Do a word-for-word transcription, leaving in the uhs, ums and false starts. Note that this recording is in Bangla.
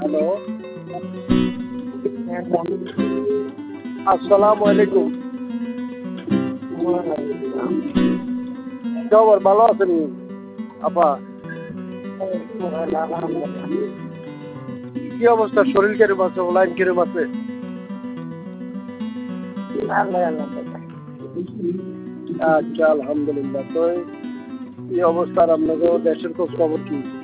হ্যালো, আসসালামু আলাইকুম। খবর ভালো আছেন আপা? কি অবস্থা? শরীর কিরম আছে? লাইন কিরম আছে? আচ্ছা, আলহামদুলিল্লাহ। তো এই অবস্থার আপনাদের দেশের খোঁজ খবর কি?